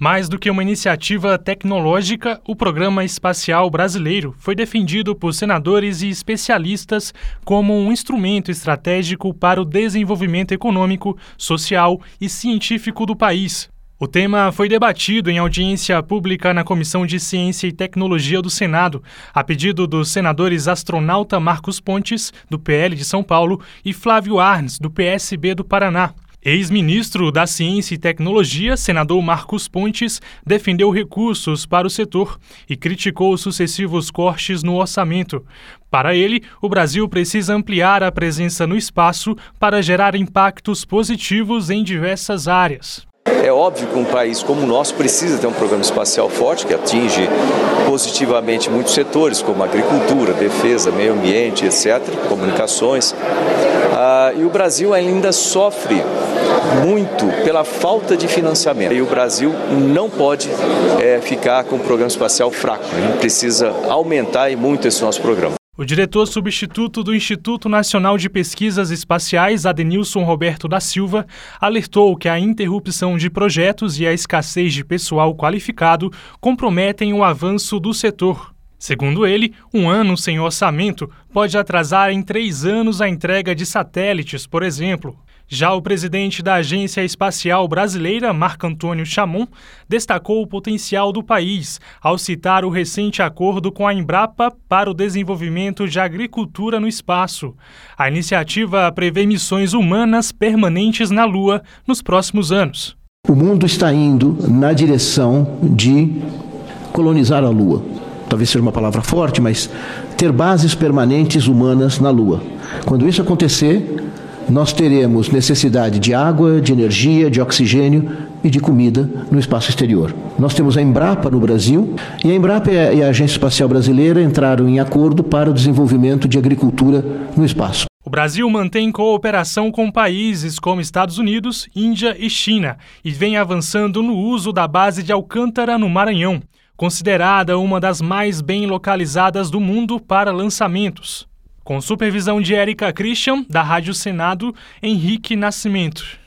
Mais do que uma iniciativa tecnológica, o Programa Espacial Brasileiro foi defendido por senadores e especialistas como um instrumento estratégico para o desenvolvimento econômico, social e científico do país. O tema foi debatido em audiência pública na Comissão de Ciência e Tecnologia do Senado, a pedido dos senadores astronauta Marcos Pontes, do PL de São Paulo, e Flávio Arnes, do PSB do Paraná. Ex-ministro da Ciência e Tecnologia, senador Marcos Pontes, defendeu recursos para o setor e criticou os sucessivos cortes no orçamento. Para ele, o Brasil precisa ampliar a presença no espaço para gerar impactos positivos em diversas áreas. É óbvio que um país como o nosso precisa ter um programa espacial forte que atinge positivamente muitos setores, como agricultura, defesa, meio ambiente, etc., comunicações. E o Brasil ainda sofre muito pela falta de financiamento. E o Brasil não pode ficar com um programa espacial fraco. A gente precisa aumentar muito esse nosso programa. O diretor substituto do Instituto Nacional de Pesquisas Espaciais, Adenilson Roberto da Silva, alertou que a interrupção de projetos e a escassez de pessoal qualificado comprometem o avanço do setor. Segundo ele, um ano sem orçamento pode atrasar em 3 anos a entrega de satélites, por exemplo. Já o presidente da Agência Espacial Brasileira, Marco Antônio Chamon, destacou o potencial do país ao citar o recente acordo com a Embrapa para o desenvolvimento de agricultura no espaço. A iniciativa prevê missões humanas permanentes na Lua nos próximos anos. O mundo está indo na direção de colonizar a Lua. Talvez seja uma palavra forte, mas ter bases permanentes humanas na Lua. Quando isso acontecer, nós teremos necessidade de água, de energia, de oxigênio e de comida no espaço exterior. Nós temos a Embrapa no Brasil, e a Embrapa e a Agência Espacial Brasileira entraram em acordo para o desenvolvimento de agricultura no espaço. O Brasil mantém cooperação com países como Estados Unidos, Índia e China e vem avançando no uso da base de Alcântara, no Maranhão, considerada uma das mais bem localizadas do mundo para lançamentos. Com supervisão de Érica Christian, da Rádio Senado, Henrique Nascimento.